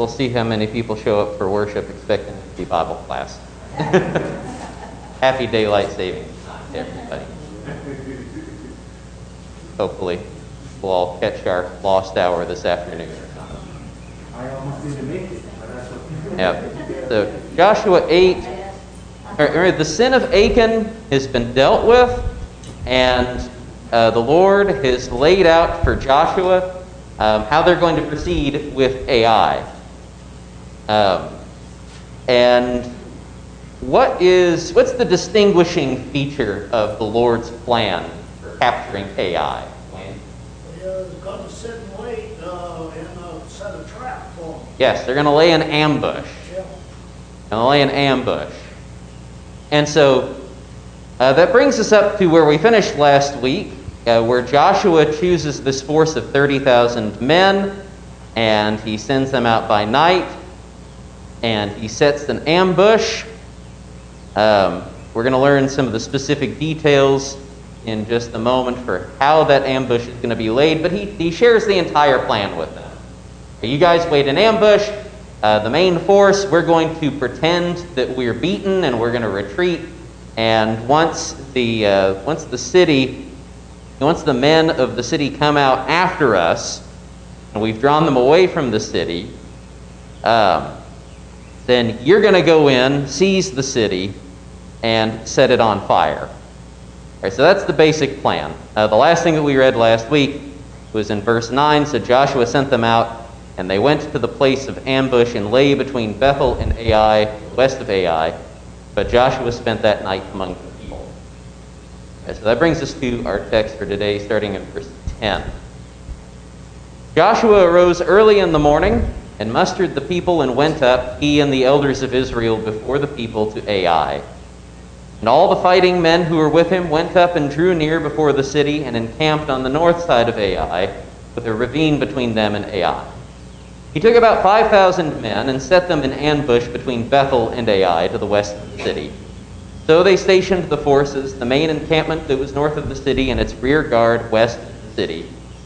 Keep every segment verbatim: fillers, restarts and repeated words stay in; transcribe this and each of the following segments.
we'll see how many people show up for worship expecting it to be Bible class. Happy daylight savings time to everybody. Hopefully, we'll all catch our lost hour this afternoon. I almost didn't make it, but that's okay. Yeah. So Joshua eight, or, or the sin of Achan has been dealt with, and uh, the Lord has laid out for Joshua um, how they're going to proceed with Ai. Um, and what is what's the distinguishing feature of the Lord's plan for capturing Ai? They're going to sit and wait uh, and uh, set a trap for them. Yes, they're going to lay an ambush. Yeah. Going to lay an ambush. And so uh, that brings us up to where we finished last week, uh, where Joshua chooses this force of thirty thousand men, and he sends them out by night, and he sets an ambush. Um, we're going to learn some of the specific details in just a moment for how that ambush is going to be laid, but he, he shares the entire plan with them. You guys wait in ambush. Uh, the main force, we're going to pretend that we're beaten and we're going to retreat. And once the uh, once the city, once the men of the city come out after us, and we've drawn them away from the city, um, then you're going to go in, seize the city, and set it on fire. All right, so that's the basic plan. Uh, the last thing that we read last week was in verse nine. So Joshua sent them out, and they went to the place of ambush and lay between Bethel and Ai, west of Ai. But Joshua spent that night among the people. All right, so that brings us to our text for today, starting in verse ten. Joshua arose early in the morning and mustered the people and went up, he and the elders of Israel, before the people to Ai. And all the fighting men who were with him went up and drew near before the city and encamped on the north side of Ai, with a ravine between them and Ai. He took about five thousand men and set them in ambush between Bethel and Ai to the west of the city. So they stationed the forces, the main encampment that was north of the city and its rear guard west of the city.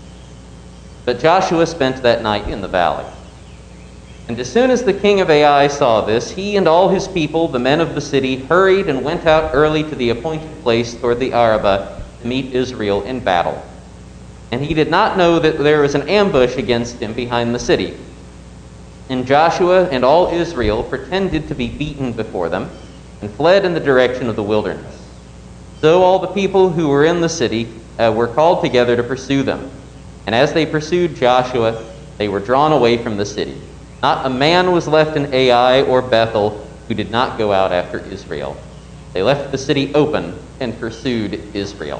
But Joshua spent that night in the valley. And as soon as the king of Ai saw this, he and all his people, the men of the city, hurried and went out early to the appointed place toward the Arabah to meet Israel in battle. And he did not know that there was an ambush against him behind the city. And Joshua and all Israel pretended to be beaten before them and fled in the direction of the wilderness. So all the people who were in the city uh, were called together to pursue them. And as they pursued Joshua, they were drawn away from the city. Not a man was left in Ai or Bethel who did not go out after Israel. They left the city open and pursued Israel.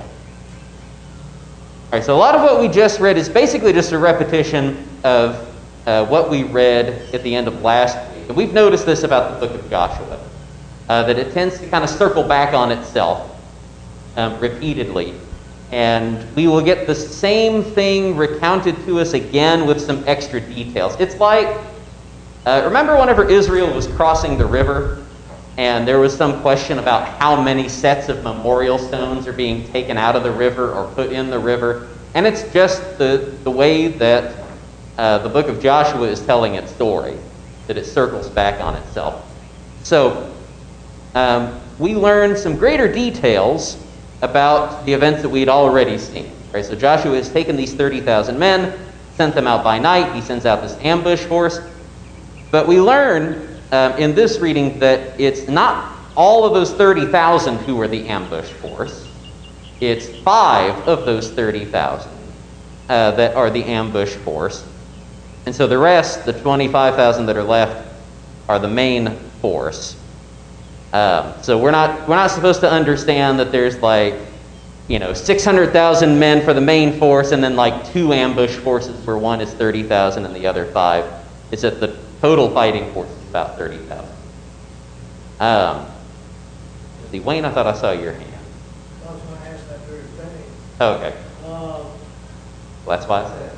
All right, so a lot of what we just read is basically just a repetition of uh, what we read at the end of last week. And we've noticed this about the book of Joshua, uh, that it tends to kind of circle back on itself um, repeatedly. And we will get the same thing recounted to us again with some extra details. It's like, uh, remember whenever Israel was crossing the river, and there was some question about how many sets of memorial stones are being taken out of the river or put in the river? And it's just the, the way that uh, the book of Joshua is telling its story, that it circles back on itself. So um, we learn some greater details about the events that we'd already seen. Right? So Joshua has taken these thirty thousand men, sent them out by night. He sends out this ambush force. But we learn um, in this reading that it's not all of those thirty thousand who were the ambush force. It's five of those thirty thousand uh, that are the ambush force. And so the rest, the twenty-five thousand that are left, are the main force. Um, so we're not we're not supposed to understand that there's like, you know, six hundred thousand men for the main force and then like two ambush forces where one is thirty thousand and the other five. It's that the total fighting force is about thirty thousand. Um, see, Wayne, I thought I saw your hand. I was going to ask that very thing. Oh, okay. Uh, Well, that's why I said it.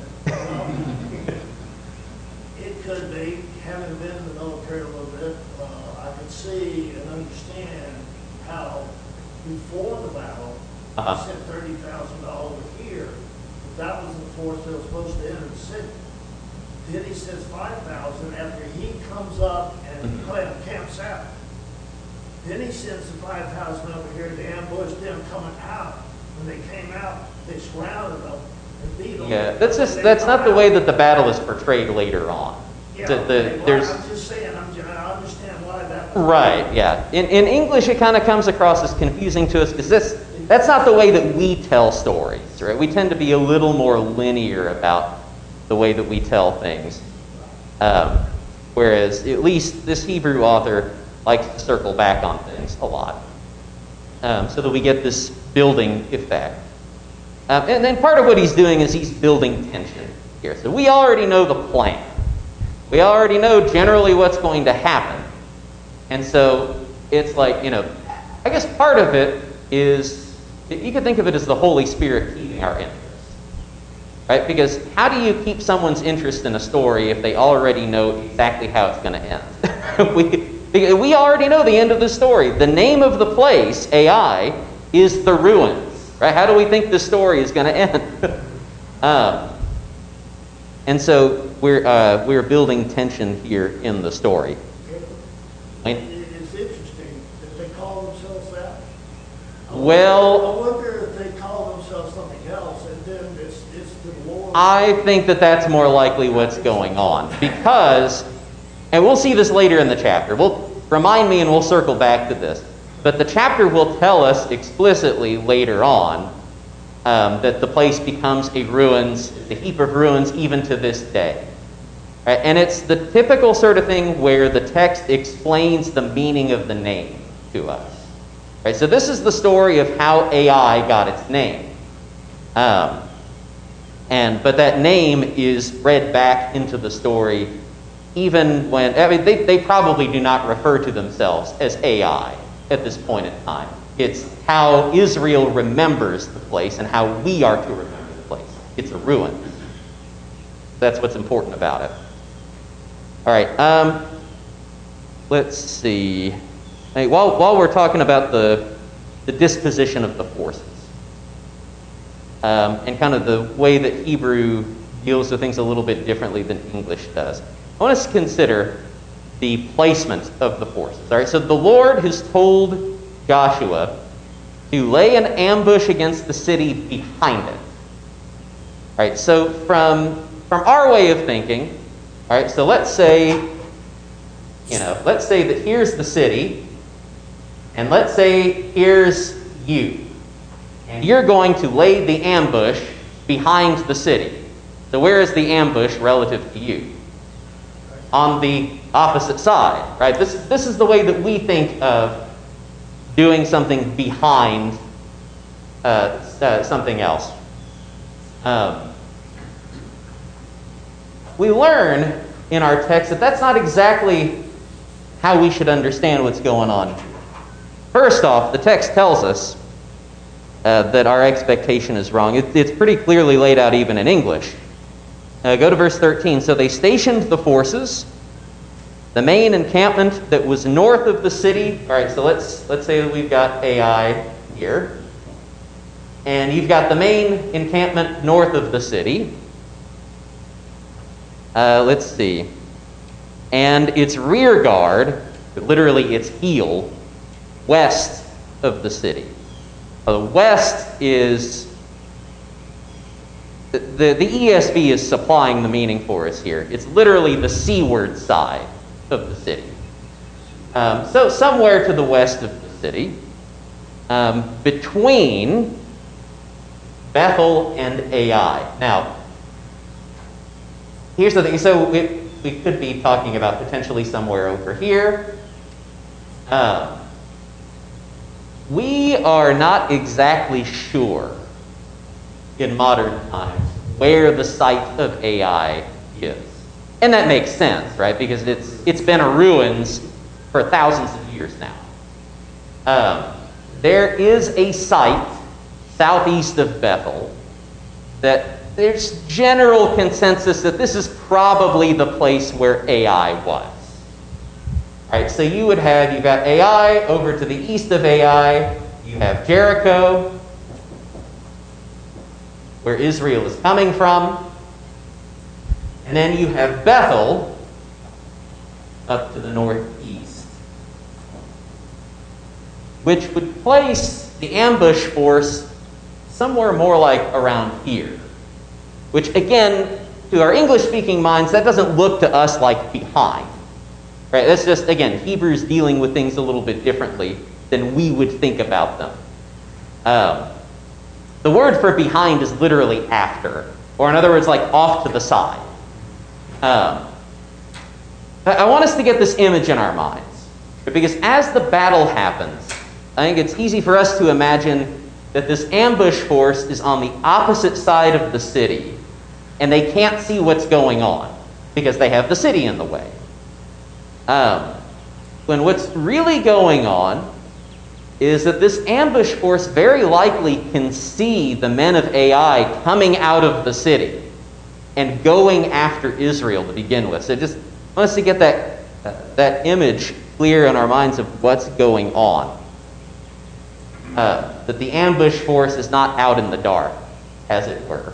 It could be, having been in the military a little bit, uh, I could see and understand how before the battle, Uh-huh. I sent thirty thousand dollars here. But that was the force that was supposed to enter the city. then he says five thousand after he comes up and Mhm. camps out. Then he sends the five thousand over here to ambush them coming out. When they came out, they surrounded them and beat them. Yeah, that's just They that's come not the out. way that the battle is portrayed later on. Yeah, The- the- okay, well, there's I'm just saying, I'm, ju- I understand why that was. right, yeah. In in English, it kind of comes across as confusing to us because this that's not the way that we tell stories, right? We tend to be a little more linear about the way that we tell things, um, whereas at least this Hebrew author likes to circle back on things a lot, um, so that we get this building effect. Um, and then part of what he's doing is he's building tension here. So we already know the plan. We already know generally what's going to happen. And so it's like, you know, I guess part of it is, you could think of it as the Holy Spirit keeping our interest. Right? Because how do you keep someone's interest in a story if they already know exactly how it's going to end? we, we already know the end of the story. The name of the place, Ai, is the ruins. Right? How do we think the story is going to end? um, and so we're uh, we're building tension here in the story. I mean, It's interesting that they call themselves that. I Well- wonder- I wonder if they call themselves something else, and then it's, it's the Lord. I think that that's more likely what's going on because, and we'll see this later in the chapter. We'll remind me, and we'll circle back to this. But the chapter will tell us explicitly later on um, that the place becomes a ruins, a heap of ruins, even to this day. Right? And it's the typical sort of thing where the text explains the meaning of the name to us. Right? So this is the story of how Ai got its name. Um, and but that name is read back into the story even when, I mean, they, they probably do not refer to themselves as Ai at this point in time. It's how Israel remembers the place and how we are to remember the place. It's a ruin. That's what's important about it. All right. Um, let's see. Hey, while while we're talking about the the disposition of the forces um, and kind of the way that Hebrew deals with things a little bit differently than English does, I want us to consider the placement of the forces. All right. So the Lord has told Joshua to lay an ambush against the city behind it. All right. So from from our way of thinking. All right, so let's say, you know, let's say that here's the city, and let's say here's you, and you're going to lay the ambush behind the city. So where is the ambush relative to you? On the opposite side, right? This, this is the way that we think of doing something behind uh, uh, something else. Um, We learn in our text that that's not exactly how we should understand what's going on. First off, the text tells us uh, that our expectation is wrong. It, it's pretty clearly laid out even in English. Uh, go to verse thirteen. So they stationed the forces, the main encampment that was north of the city. All right, so let's let's say that we've got Ai here, and you've got the main encampment north of the city. Uh, let's see. And its rear guard, literally its heel, west of the city. Uh, west is, the, the, the E S V is supplying the meaning for us here. It's literally the seaward side of the city. Um, so somewhere to the west of the city, um, between Bethel and Ai. Now, here's the thing. So we, we could be talking about potentially somewhere over here. Um, we are not exactly sure in modern times where the site of Ai is. And that makes sense, right? Because it's it's been a ruins for thousands of years now. Um, there is a site southeast of Bethel that there's general consensus that this is probably the place where Ai was. All right, so you would have, you've got Ai over to the east of Ai, you have Jericho, where Israel is coming from, And then you have Bethel up to the northeast, which would place the ambush force somewhere more like around here. Which, again, to our English-speaking minds, that doesn't look to us like behind. Right? That's just, again, Hebrews dealing with things a little bit differently than we would think about them. Um, the word for behind is literally after, or in other words, like off to the side. Um, I want us to get this image in our minds, because as the battle happens, I think it's easy for us to imagine that this ambush force is on the opposite side of the city, and they can't see what's going on, because they have the city in the way. Um, when what's really going on is that this ambush force very likely can see the men of Ai coming out of the city and going after Israel to begin with. So just I want us to get that, uh, that image clear in our minds of what's going on. Uh, that the ambush force is not out in the dark, as it were.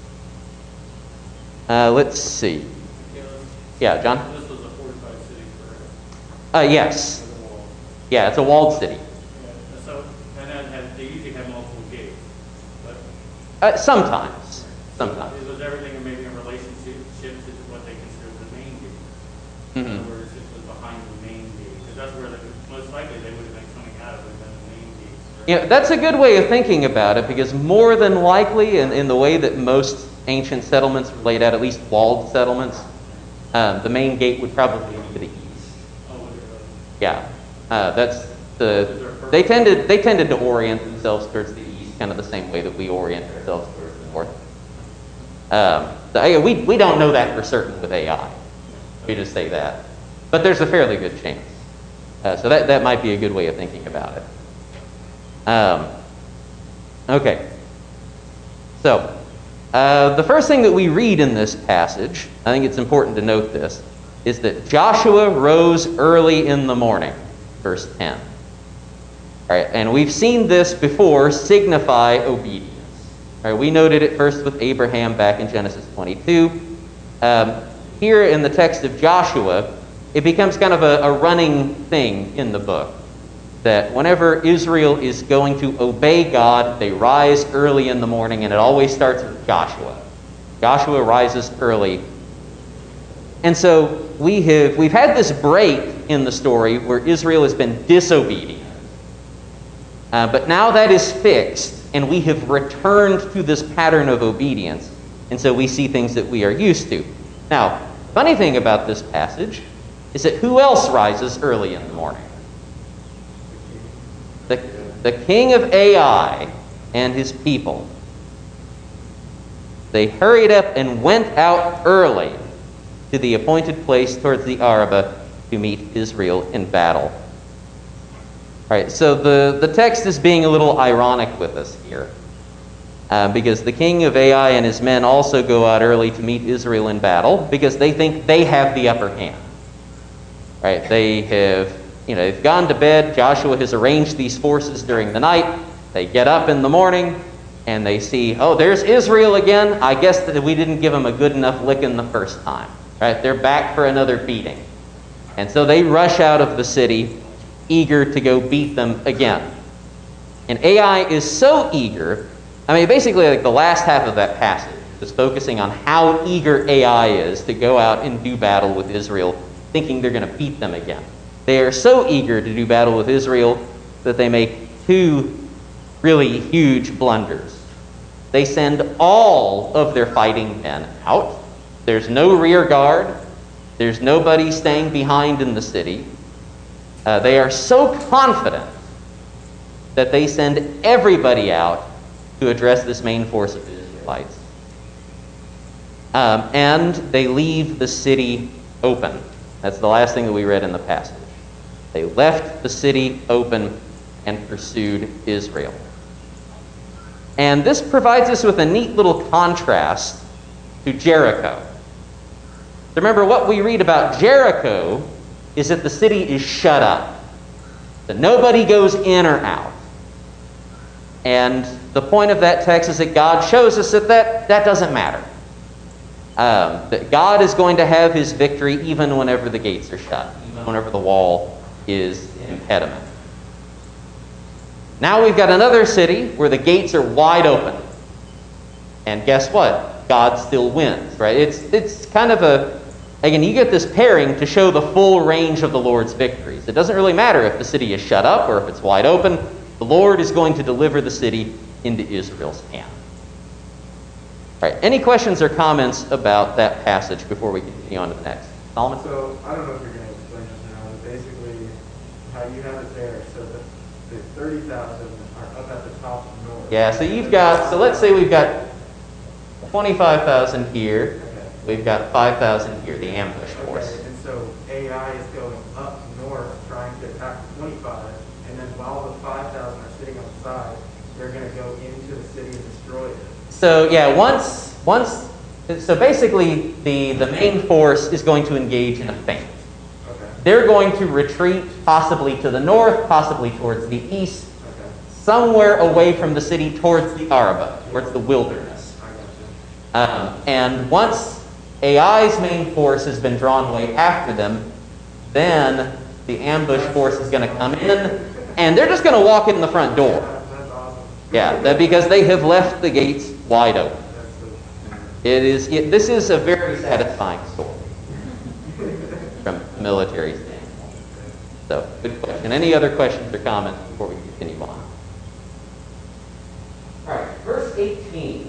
Uh, let's see. Yeah, John? This was a fortified city, correct? Uh, yes. Yeah, it's a walled city. Yeah, so, and then had, they usually have multiple gates, but Uh, sometimes. Sometimes. it was everything maybe in relationship to what they considered the main gate. In Mhm. other words, it was behind the main gate, because that's where they, most likely they would have been coming out of, would have been the main gate. Yeah, that's a good way of thinking about it, because more than likely, in, in the way that most ancient settlements were laid out, at least walled settlements, um, the main gate would probably be to the east. Oh, would it, uh, Yeah, uh, that's the. They tended they tended to orient themselves towards the east, kind of the same way that we orient ourselves towards the north. Um, the, we we don't know that for certain with A I. We just say that, but there's a fairly good chance. Uh, so that that might be a good way of thinking about it. Um, okay, so uh, the first thing that we read in this passage, I think it's important to note this, is that Joshua rose early in the morning, verse ten. All right, and we've seen this before signify obedience. All right, we noted it first with Abraham back in Genesis twenty-two. Um, here in the text of Joshua, it becomes kind of a, a running thing in the book, that whenever Israel is going to obey God, they rise early in the morning, and it always starts with Joshua. Joshua rises early. And so we have, we've had this break in the story where Israel has been disobedient. Uh, but now that is fixed, and we have returned to this pattern of obedience. And so we see things that we are used to. Now, funny thing about this passage is that who else rises early in the morning? The, the king of Ai and his people. They hurried up and went out early to the appointed place towards the Arabah to meet Israel in battle. All right, so the, the text is being a little ironic with us here, uh, because the king of Ai and his men also go out early to meet Israel in battle because they think they have the upper hand. Right? They have, you know, they've gone to bed. Joshua has arranged these forces during the night. They get up in the morning and they see, oh, there's Israel again. I guess that we didn't give them a good enough licking the first time. Right? They're back for another beating. And so they rush out of the city, eager to go beat them again. And Ai is so eager, I mean, basically like the last half of that passage is focusing on how eager Ai is to go out and do battle with Israel, thinking they're going to beat them again. They are so eager to do battle with Israel that they make two really huge blunders. They send all of their fighting men out. There's no rear guard. There's nobody staying behind in the city. Uh, they are so confident that they send everybody out to address this main force of the Israelites. Um, and they leave the city open. That's the last thing that we read in the passage. They left the city open and pursued Israel. And this provides us with a neat little contrast to Jericho. Remember, what we read about Jericho is that the city is shut up, that nobody goes in or out. And the point of that text is that God shows us that that, that doesn't matter. Um, that God is going to have his victory even whenever the gates are shut, even whenever the wall is an impediment. Now we've got another city where the gates are wide open. And guess what? God still wins, right? It's, it's kind of a, again, you get this pairing to show the full range of the Lord's victories. It doesn't really matter if the city is shut up or if it's wide open. The Lord is going to deliver the city into Israel's hand. All right, any questions or comments about that passage before we continue on to the next? Solomon? So, I don't know if you're going to explain this now, but basically, how you have it there, so the, the thirty thousand are up at the top north. Yeah, so you've got, so let's say we've got twenty-five thousand here. Okay. We've got five thousand here, the ambush force. Okay, and so A I is going up north trying to attack the twenty-five, and then while the five thousand are sitting on the side, they're going to go into the city and destroy it. So yeah, once, once, so basically the, the main force is going to engage in a feint. Okay. They're going to retreat possibly to the north, possibly towards the east, Okay. somewhere away from the city towards the Araba, towards the wilderness. I got you. Um, and once A I's main force has been drawn away after them, then the ambush force is going to come in, and they're just going to walk in the front door. That- That's awesome. Yeah, that because they have left the gates wide open. That's so, It is. It, this is a very satisfying story from a military standpoint. So, good question. Any other questions or comments before we continue on? All right, verse eighteen.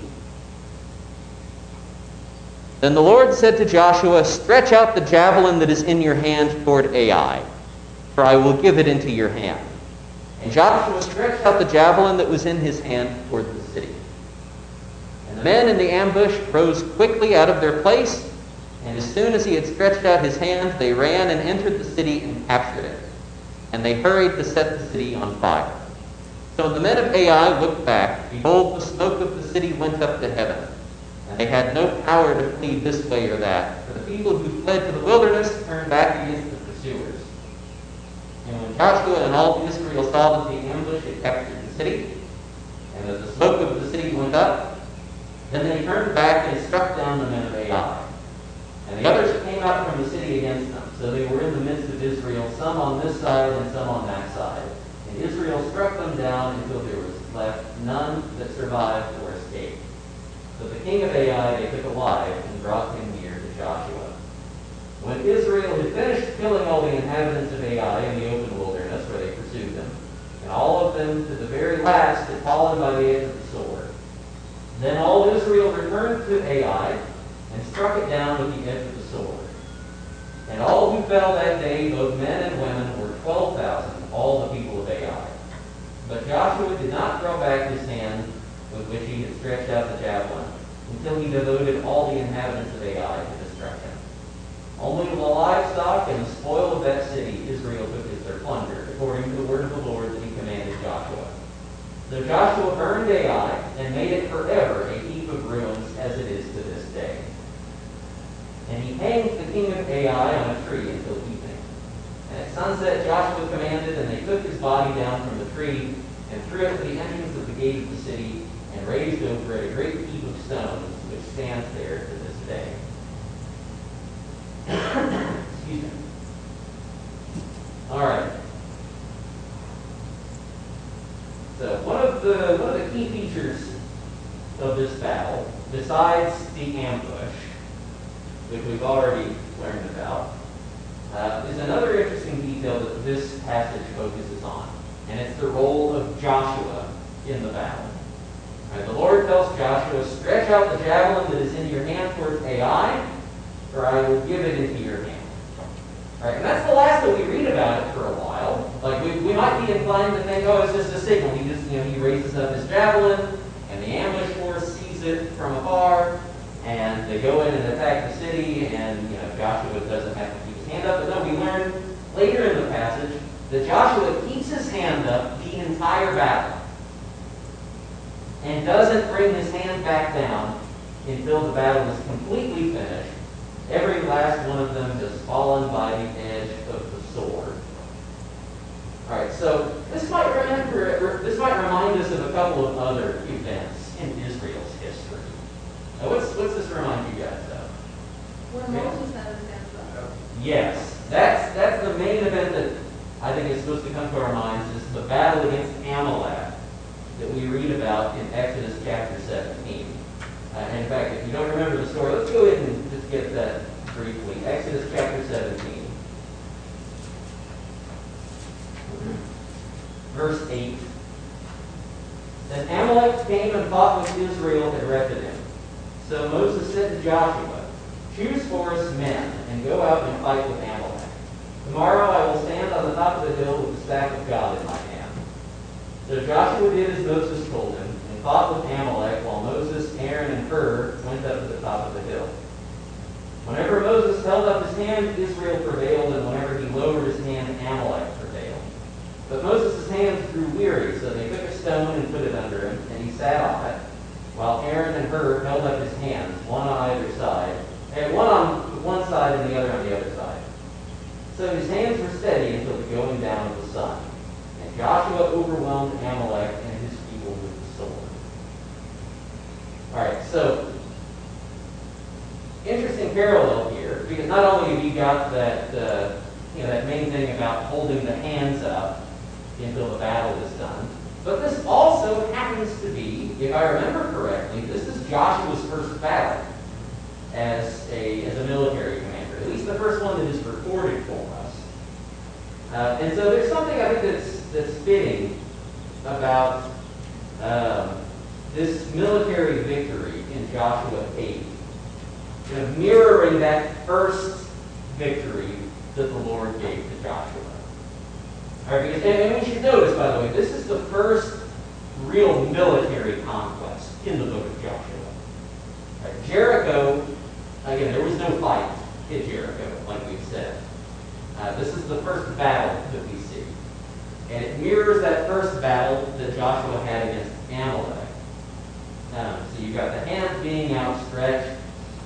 Then the Lord said to Joshua, "Stretch out the javelin that is in your hand toward Ai, for I will give it into your hand." And Joshua stretched out the javelin that was in his hand toward the city. And the men in the ambush rose quickly out of their place, and as soon as he had stretched out his hand, they ran and entered the city and captured it. And they hurried to set the city on fire. So the men of Ai looked back. Behold, the smoke of the city went up to heaven. And they had no power to flee this way or that, for the people who fled to the wilderness turned back against the pursuers. And when Joshua and all Israel saw that the ambush had captured the city, and that the smoke of the city went up, then they turned back and struck down the men of Ai. And the others came out from the city against them. So they were in the midst of Israel, some on this side and some on that side. And Israel struck them down until there was left none that survived or escaped. So the king of Ai they took alive and brought him near to Joshua. When Israel had finished killing all the inhabitants of Ai in the open wilderness where they pursued them, and all of them to the very last had fallen by the edge of the sword, then all Israel returned to Ai and struck it down with the edge of the sword. And all who fell that day, both men and women, were twelve thousand, all the people of Ai. But Joshua did not throw back his hand with which he had stretched out the javelin, until he devoted all the inhabitants of Ai to destruction. Only the livestock and the spoil of that city Israel took as their plunder, according to the word of the Lord that he commanded Joshua. So Joshua burned Ai and made it forever a heap of ruins, as it is to this day. And he hanged the king of Ai on a tree until evening. And at sunset Joshua commanded, and they took his body down from the tree and threw it to the entrance of the gate of the city, and raised over it a great heap of stones, which stands there to this day. Excuse me. All right. So one of the one of the key features of this battle, besides the ambush, which we've already learned about, uh, is another interesting detail that this passage focuses on, and it's the role of Joshua in the battle. Right, the Lord tells Joshua, "Stretch out the javelin that is in your hand towards Ai, for I will give it into your hand." Right, and that's the last that we read about it for a while. Like we, we might be inclined to think, oh, it's just a signal. He just, you know, he raises up his javelin, and the ambush force sees it from afar, and they go in and attack the city, and you know Joshua doesn't have to keep his hand up. But then we learn later in the passage that Joshua keeps his hand up the entire battle, and doesn't bring his hand back down until the battle is completely finished. Every last one of them has fallen by the edge of the sword. All right, so this might remember, this might remind us of a couple of other events in Israel's history. Now, what's what's this remind you guys of? Where Moses had his hands up. Yes, that's that's the main event that I think is supposed to come to our minds, is the battle against Amalek that we read about in Exodus chapter seventeen. Uh, and in fact, if you don't remember the story, let's go ahead and just get that briefly. Exodus chapter seventeen. Verse eight. Then Amalek came and fought with Israel at Rephidim. So Moses said to Joshua, choose for us men, and go out and fight with Amalek. Tomorrow I will stand on the top of the hill with the staff of God in my hand. So Joshua did as Moses told him, and fought with Amalek, while Moses, Aaron, and Hur went up to the top of the hill. Whenever Moses held up his hand, Israel prevailed, and whenever he lowered his hand, Amalek prevailed. But Moses' hands grew weary, so they took a stone and put it under him, and he sat on it, while Aaron and Hur held up his hands, one on either side, and one on one side and the other on the other side. So his hands were steady until the going down of the sun. And Joshua overwhelmed Amalek and his people with the sword. All right, so interesting parallel here, because not only have you got that, uh, you know, that main thing about holding the hands up until the battle is done, but this also happens to be, if I remember correctly, this is Joshua's first battle as a as a military commander, at least the first one that is recorded for us. Uh, and so there's something I think that's that's fitting about um, this military victory in Joshua eight, you know, mirroring that first victory that the Lord gave to Joshua. All right, because, and, and we should notice, by the way, this is the first real military conquest in the book of Joshua. All right, Jericho, again, there was no fight in Jericho, like we've said. Uh, this is the first battle that we see. And it mirrors that first battle that Joshua had against Amalek. Um, so you've got the hands being outstretched.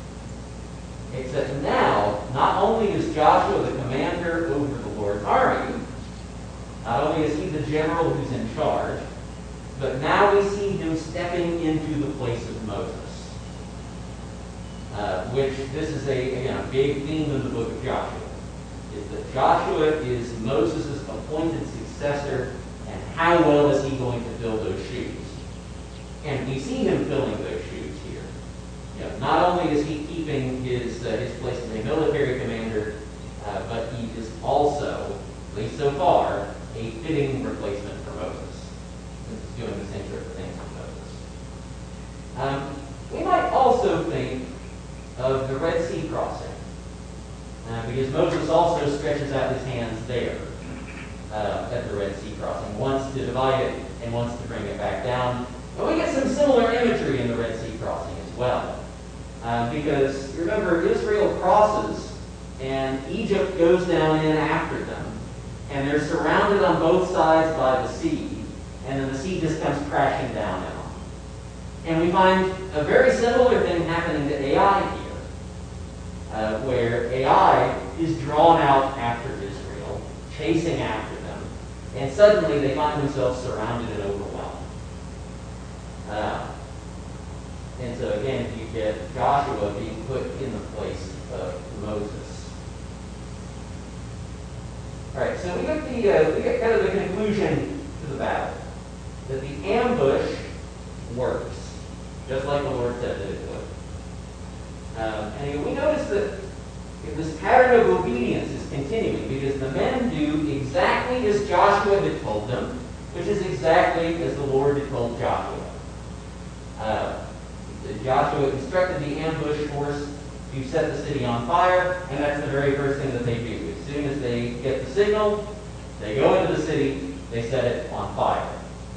Except now, not only is Joshua the commander over the Lord's army, not only is he the general who's in charge, but now we see him stepping into the place of Moses. Uh, which, this is a, again, a big theme in the book of Joshua, is that Joshua is Moses' appointed successor, and how well is he going to fill those shoes? And we see him filling those shoes here. You know, not only is he keeping his, uh, his place as a military commander, uh, but he is also, at least so far, a fitting replacement for Moses. He's doing the same sort of things with Moses. Um, we might also think of the Red Sea crossing, uh, because Moses also stretches out his hands there uh, at the Red Sea crossing, once to divide it and once to bring it back down. And we get some similar imagery in the Red Sea crossing as well, uh, because remember, Israel crosses and Egypt goes down in after them, and they're surrounded on both sides by the sea, and then the sea just comes crashing down on them. And we find a very similar thing happening to Ai here, uh, where Ai is drawn out after Israel, chasing after them, and suddenly they find themselves surrounded and overwhelmed. Uh, and so again, you get Joshua being put in the place of Moses. All right, so we get the uh, we get kind of the conclusion to the battle, that the ambush works, just like the Lord said that it would. Um, and we notice that this pattern of obedience is continuing, because the men do exactly as Joshua had told them, which is exactly as the Lord had told Joshua. Uh, Joshua instructed the ambush force to set the city on fire, and that's the very first thing that they do. As soon as they get the signal, they go into the city, they set it on fire.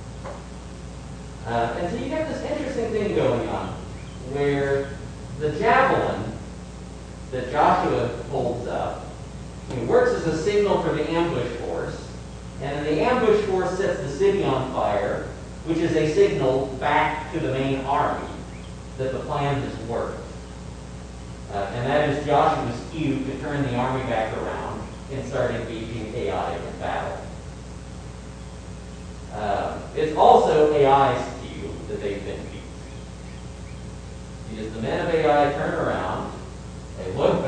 Uh, and so you get this interesting thing going on, where the javelin that Joshua holds up, it works as a signal for the ambush force, and then the ambush force sets the city on fire, which is a signal back to the main army that the plan has worked. Uh, and that is Joshua's cue to turn the army back around and start engaging Ai in battle. Uh, it's also Ai's cue that they've been beat. Because the men of Ai turn around, they look back,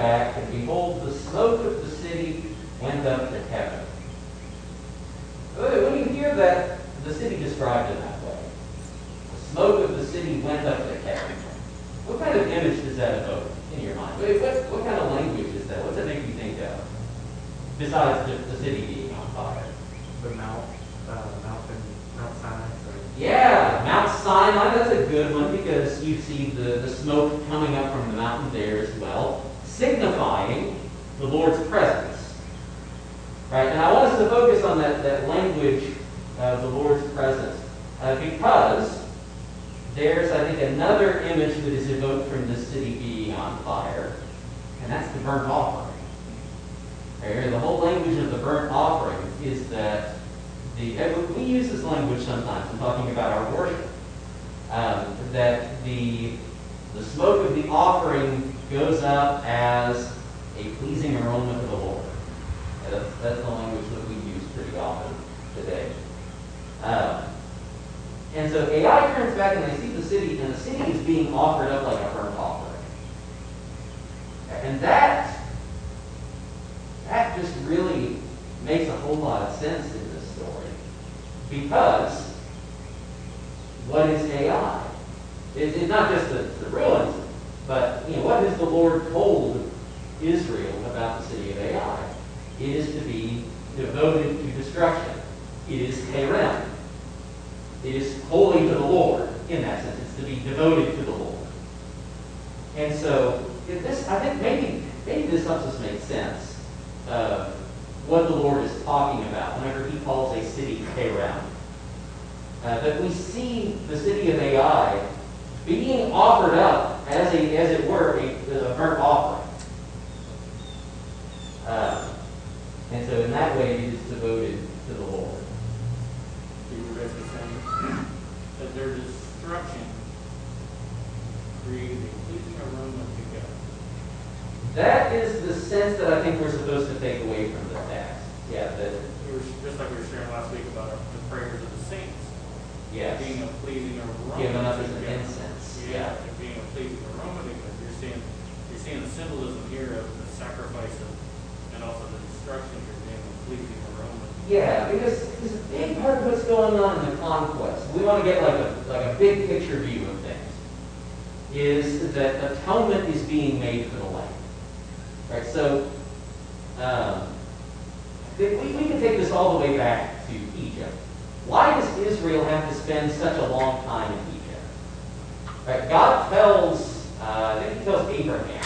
back, and behold, the smoke of the city went up to heaven. When you hear that, the city described in that way, the smoke of the city went up to heaven, what kind of image does that evoke in your mind? What, what, what kind of language is that? What does that make you think of? Besides just the city being on fire. The Mount, uh, mountain, Mount Sinai. Sorry. Yeah, Mount Sinai, that's a good one because you see the, the smoke coming up from the mountain there as well, signifying the Lord's presence. Right? And I want us to focus on that, that language of the Lord's presence uh, because there's, I think, another image that is evoked from the city being on fire, and that's the burnt offering. Right? The whole language of the burnt offering is that the, we use this language sometimes in talking about our worship, um, that the, the smoke of the offering goes up as a pleasing aroma to the Lord. That's, that's the language that we use pretty often today. Um, and so A I turns back and they see the city, and the city is being offered up like a burnt offering. And that, that just really makes a whole lot of sense in this story. Because what is A I? It's, it's not just the, the ruins, but you know, what has the Lord told Israel about the city of A I? It is to be devoted to destruction. It is Kerem. It is holy to the Lord in that sense. It's to be devoted to the Lord. And so, if this, I think maybe maybe this helps us make sense of what the Lord is talking about whenever He calls a city Kerem. Uh, that we see the city of A I being offered up as a, as it were, a, a burnt offering. Uh, and so, in that way, it is devoted to the Lord. You were basically saying that their destruction created a pleasing aroma to God. That is the sense that I think we're supposed to take away from the text. Yeah, that, We were, just like we were sharing last week about our, the prayers of the saints. yes, Being a pleasing aroma. given up to as an God. incense. Yeah, Yeah. and being a pleasing aroma because you're seeing you're seeing the symbolism here of the sacrifice of, and also the destruction here being a pleasing aroma. Yeah, because it's a big part of what's going on in the conquest. We want to get like a like a big picture view of things. Is that atonement is being made for the land, right? So, um, we we can take this all the way back to Egypt. Why does Israel have to spend such a long time in Egypt? Right? God tells, uh, I think He tells Abraham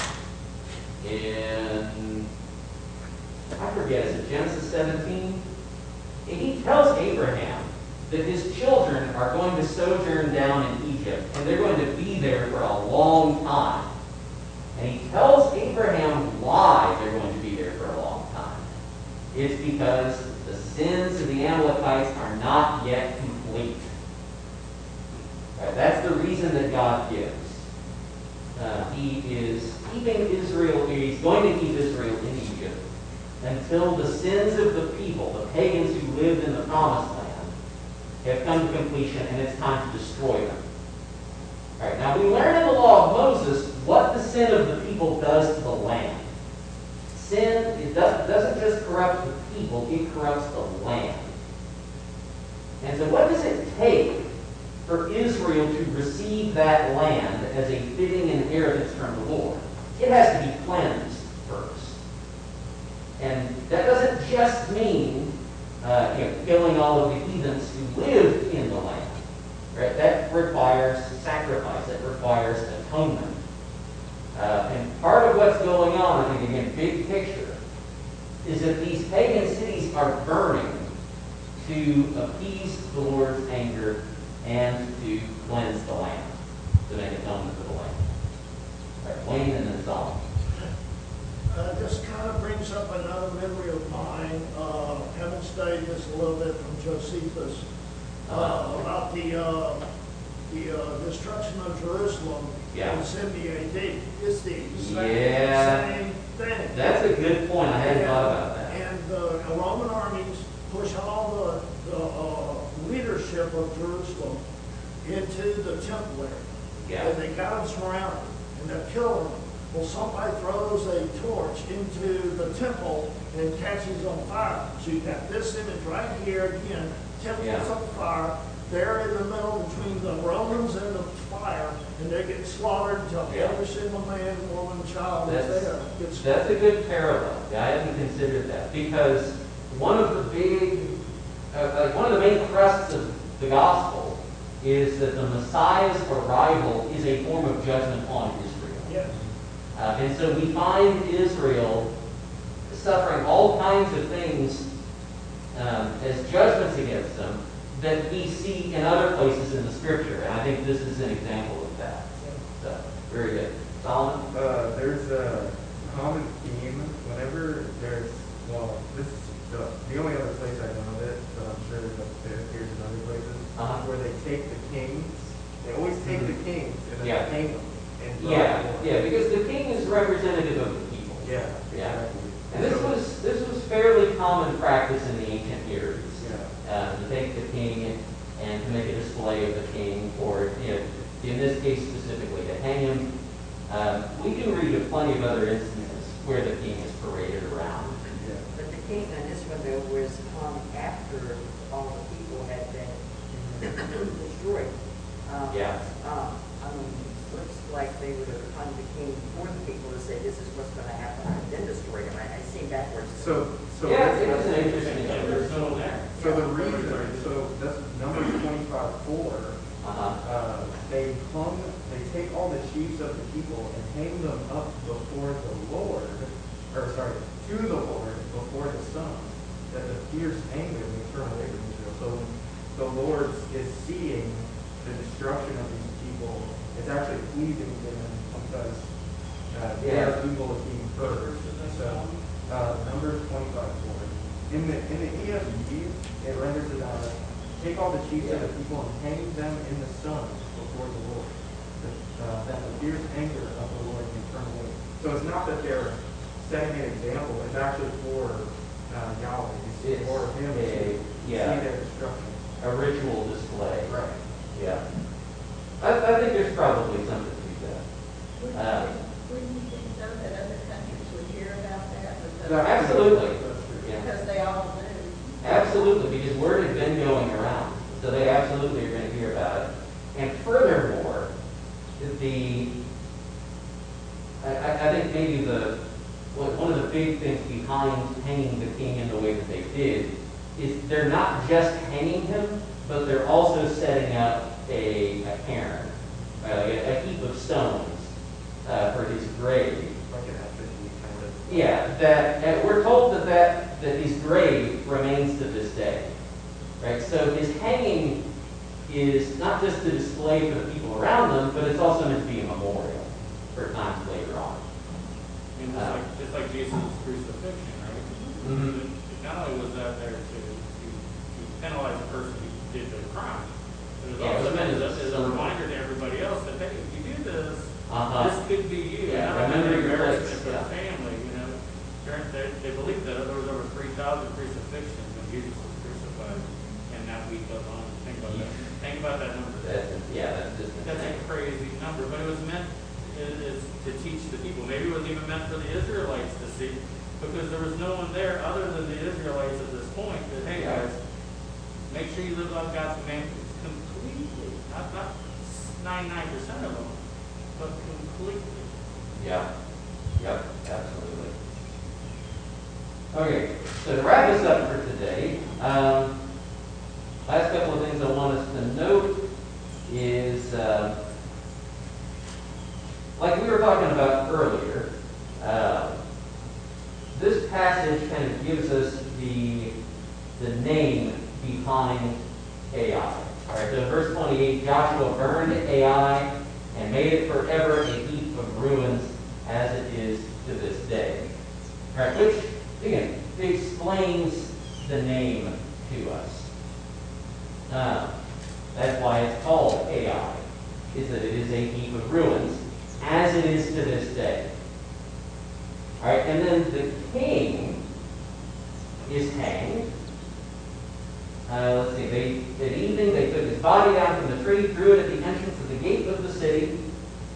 in, I forget, is it Genesis seventeen? He tells Abraham that his children are going to sojourn down in Egypt, and they're going to be there for a long time. And he tells Abraham why they're going to be there for a long time. It's because the sins of the Amalekites are not yet complete. Right, that's the reason that God gives. Uh, he is keeping Israel, he's going to keep Israel in Egypt until the sins of the people, the pagans who lived in the promised land, have come to completion, and it's time to destroy them. All right, now we learn in the law of Moses what the sin of the people does to the land. Sin, it does, doesn't just corrupt the people, it corrupts the land. And so what does it take for Israel to receive that land as a fitting inheritance from the Lord? It has to be cleansed first. And that doesn't just mean uh, you know, killing all of the heathens who lived in the land. Right? That requires sacrifice. That requires atonement. Uh, and part of what's going on, I think, again, big picture, is that these pagan cities are burning to appease the Lord's anger and to cleanse the land, to make atonement for the land. All right, Wayne and then Solomon. Uh, this kind of brings up another memory of mine. Uh, having studied this a little bit from Josephus uh, about the uh, the uh, destruction of Jerusalem Yeah. in seventy A D. It's the same, Yeah. same thing. That's a good point. I hadn't And- thought about that. And the Roman armies push all the, the uh, leadership of Jerusalem into the temple area. Yeah. And they got them surrounded, and they're killing them Well, somebody throws a torch into the temple and it catches on fire. So you got this image right here again, temple's Yeah. on fire. They're in the middle between the Romans and the fire, and they get slaughtered until Yeah. every single man, woman, child is That's, there. Gets that's a good parallel. Yeah, I hadn't considered that because one of the big, uh, like one of the main thrusts of the gospel is that the Messiah's arrival is a form of judgment on Israel. Yes. Uh, and so we find Israel suffering all kinds of things um, as judgments against them that we see in other places in the Scripture. And I think this is an example of that. So, very good. Solomon? Uh, there's a common theme whenever there's, well, this is the, the only other place I know of it, but I'm sure that there appears in other places, Uh-huh. where they take the kings, they always take Mhm. the kings and then Yeah. hang them. And burn Yeah, them. yeah, because the king is representative of the people. Yeah, Yeah. exactly. And this was this was fairly common practice in the ancient Near East. Yeah. Uh, to take the king and, and to make a display of the king, or you know, in this case specifically, to hang him. Um, we can read of plenty of other instances where the king is paraded around. Yeah. But the king on this one though was come after all the people had been destroyed. Um, Yeah. Um, I mean, looks like they would have come to king before the people to say, this is what's gonna happen, and then destroy him. I, I see backwards. So, so. Yeah, it's an interesting. Yeah, there's no one there. So the reason, so that's Numbers twenty-five four, Uh-huh. uh, they hung, they take all the chiefs of the people and hang them up before the Lord, or sorry, to the Lord before the sun, that the fierce anger may turn away from Israel. So when the Lord is seeing the destruction of these people, it's actually pleasing to him because uh, Yeah. their evil is being purged. So, uh, Numbers twenty-five four. In the in the E S V, it renders it out. Take all the chiefs of the people and hang them in the sun before the Lord, that, uh, that the fierce anger of the Lord may turn away. So it's not that they're setting an example; it's actually for uh, Yahweh, it's It's for Him to a- yeah. see their destruction. A ritual display. Right. Yeah. I, I think there's probably something to that. Wouldn't Uh, you- wouldn't you think though that other countries would hear about that? Because- That- Absolutely. That's true. Yeah. Because they all do. Absolutely, because word had been going around, so they absolutely are going to hear about it. And furthermore, the I, I I think maybe the one one of the big things behind hanging the king in the way that they did is they're not just hanging him, but they're also setting up a, a cairn, uh, a, a heap of stones uh, for his grave. Like an effigy kind of. Yeah, that and we're told that, that that his grave remains to this day, right? So his hanging is not just to display for the people around them, but it's also meant to be a memorial for times later on. I mean, just like, just like Jesus' crucifixion, right? Mhm. Not only was that there to, to, to penalize the person who did the crime, but it Yeah, it also was meant meant as as, as a some- reminder to everybody else that, hey, if you do this, Uh-huh. this could be you. Yeah, Not only remember your embarrassment place, for yeah. the family, you know. Parents, They, they believe that there was over three thousand crucifixions when Jesus was crucified, and that week goes on. Think about that. Think about that number. That's, yeah, that's just That's a insane. crazy number, but it was meant it, it's to teach the people. Maybe it wasn't even meant for the Israelites to see, because there was no one there other than the Israelites at this point that, hey Yeah. guys, make sure you live out God's commandments completely, not not ninety-nine percent of them, but completely. Yeah. Yep, absolutely. Okay, so to wrap this up for today, um, last couple of things I want us to note is, uh, like we were talking about earlier, uh, this passage kind of gives us the, the name behind Ai. All right, so in verse twenty-eight, Joshua burned Ai and made it forever a heap of ruins as it is to this day. All right, which, again, explains the name to us. Uh, that's why it's called Ai, is that it is a heap of ruins, as it is to this day. All right, and then the king is hanged. Uh, let's see, they, at evening they took his body down from the tree, threw it at the entrance of the gate of the city,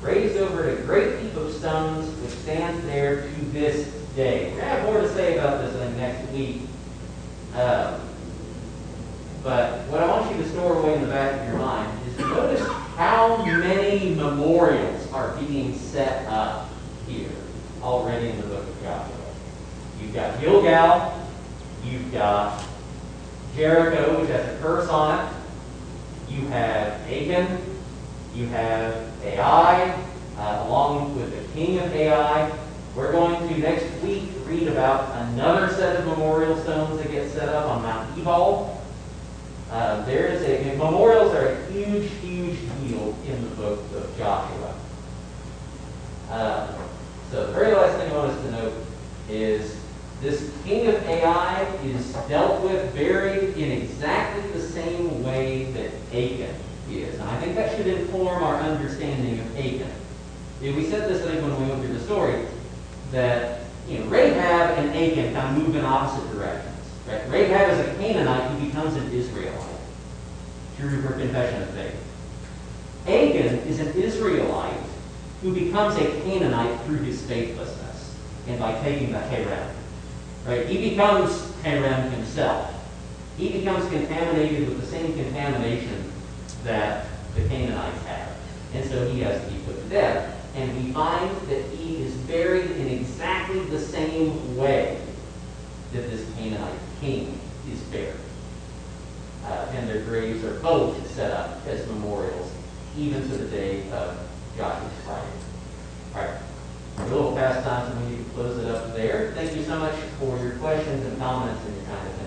raised over it a great heap of stones, which stands there to this day. We're going to have more to say about this, I think, next week. Um, but what I want you to store away in the back of your mind is to notice how many memorials are being set up here already in the book of Joshua. You've got Gilgal, you've got Jericho, which has a curse on it. You have Achan, you have Ai, uh, along with the king of Ai. We're going to next week read about another set of memorial stones that get set up on Mount Ebal. Uh, there is a memorials are a huge, huge deal in the book of Joshua. Uh, so the very last thing I want us to note is this king of Ai is dealt with, buried in exactly the same way that Achan is. And I think that should inform our understanding of Achan. Yeah, we said this, I think, when we went through the story, that you know, Rahab and Achan kind of move in opposite directions. Right? Rahab is a Canaanite who becomes an Israelite through her confession of faith. Achan is an Israelite who becomes a Canaanite through his faithlessness and by taking the Harem. Right? He becomes Harem himself. He becomes contaminated with the same contamination that the Canaanites have. And so he has to be put to death. And we find that he is buried in exactly the same way that this Canaanite king is buried. Uh, and their graves are both set up as memorials, even to the day of Joshua's fighting. All right. We're a little past time, so we need to close it up there. Thank you so much for your questions and comments and your kind of